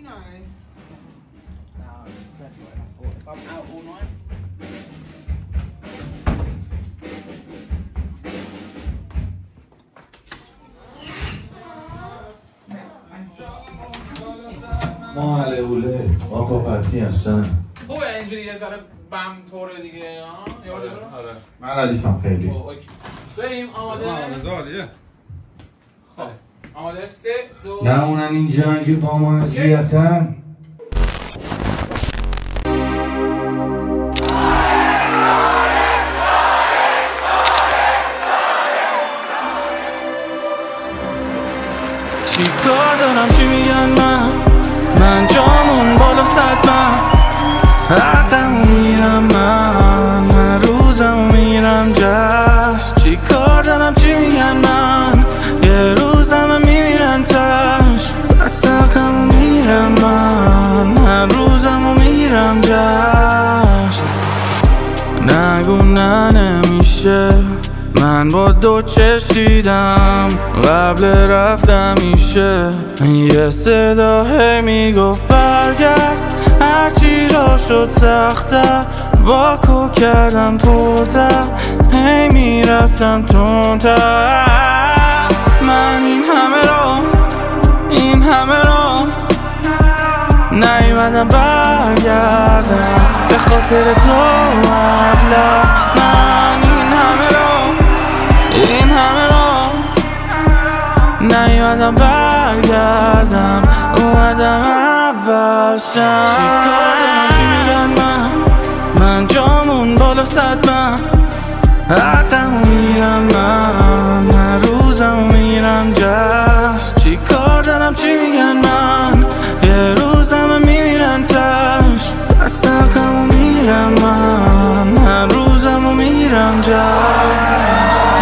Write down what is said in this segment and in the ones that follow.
nice. No, that's what I thought. If I'm out all night. ما علیوله آقا فتی هستن. خوبه اینجوری یه ذره بم طوره دیگه ها؟ آره من ردیفم خیلی. بریم آماده؟ خب آماده 3 2 نه اونن این جنگ با ما اذیتن. چی کار دارم چی میگن من جامون بالا صدمم حقم میرم من هر روزم میرم جشن چی کار دارم چی میگن من یه روزم میمیرن تش بس حقم میرم من هر روزم میرم جشن نگو نه نمیشه من با دو چشم دیدم قبل رفتم میشه یه صدا هی میگفت برگرد هرچی را شد سخت‌تر واکو کردم پرتر هی میرفتم تندتر من این همه را نیومدم برگردم به خاطر تو ابله من این همه را نیومدم برگردم اومدم اول شم چی کار دارم چی میگن من جامون بالا صدمم حقم میرم من هر روزم میرم جشن چی کار دارم چی میگن من یه روزم میمیرن تش بس حقم میرم من هر روزم میرم جشن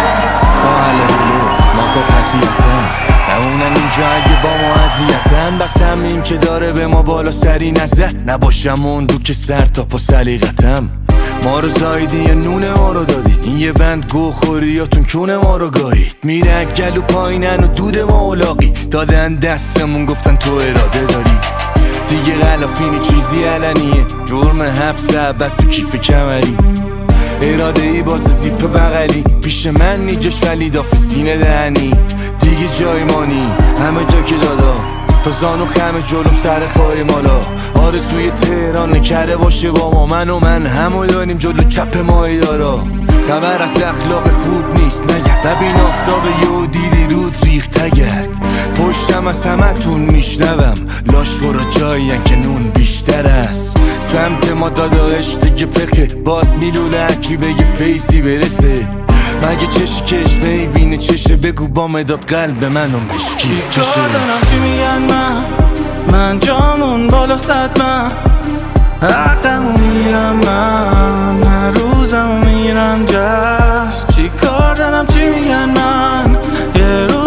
ما پتی هستن اونن اینجا اگه با ما اذیتن بس همین که داره به ما بالا سری نزه نباشم اون دو که سر تا پا سلیقتم ما رو زایدی یا نون ما رو دادی این یه بند گو خوری یا تون کون ما رو گاهید میره گلو پایینن و دود ما اولاقی دادن دستمون گفتن تو اراده داری دیگه غلافینی چیزی علنیه جرم حبس ابد تو کیف کمری اراده ای باز زیپ بغلی پیش من نیجاش ولی داف سینه دهنی دیگه جای مانی همه جا که دادا تا زانو خم جلوم سر خواهی مالا آرزوی تهران نکره باشه با ما من همو داریم جلو کپ ماهی دارا خبر از اخلاق خوب نیست نگرد ببین آفتاب یه دیدی رود ریخت تگرد پشتم از همه تون میشنوم لاشخورا جایین که نون بیشتر است سمت ما داداش دیگه پخه باد میلوله هرکی بگه فیسی برسه مگه چشکش نیبینه چشه بگو با مداد قلب منو مشکی چی کار دارم چی میگن من جامون بالا صدمم حقم میرم من هر روزم میرم جشن چی کار دارم چی میگن من یه روز